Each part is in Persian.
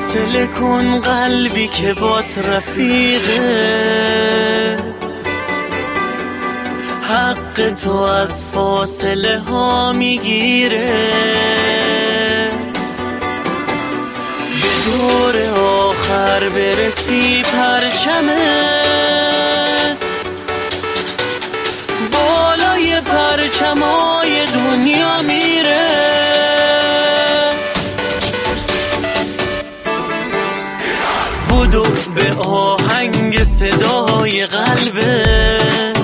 فاصله کن قلبی که بات رفیقه، حق تو از فاصله ها میگیره. به دور آخر برسی پرچمت، بالای پرچمای دنیا میره. بدو به آهنگ صدای قلبت،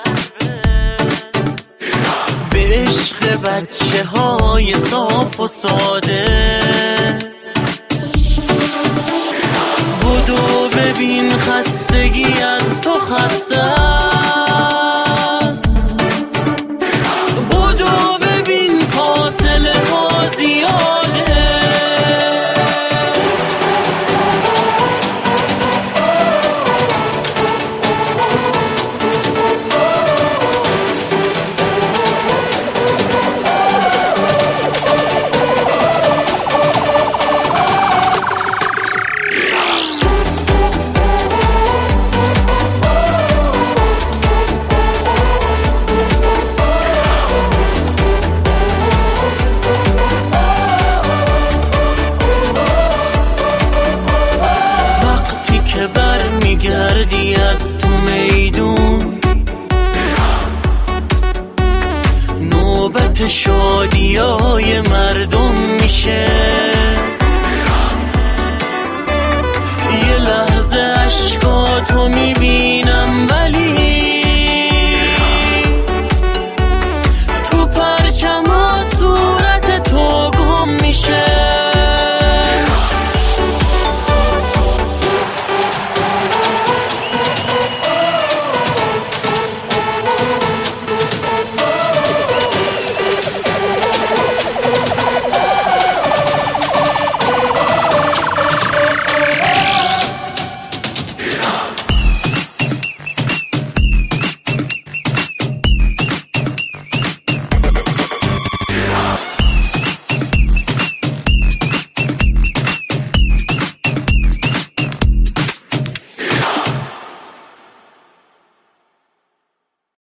به عشق بچه های صاف و ساده. بدو ببین خستگی از تو خسته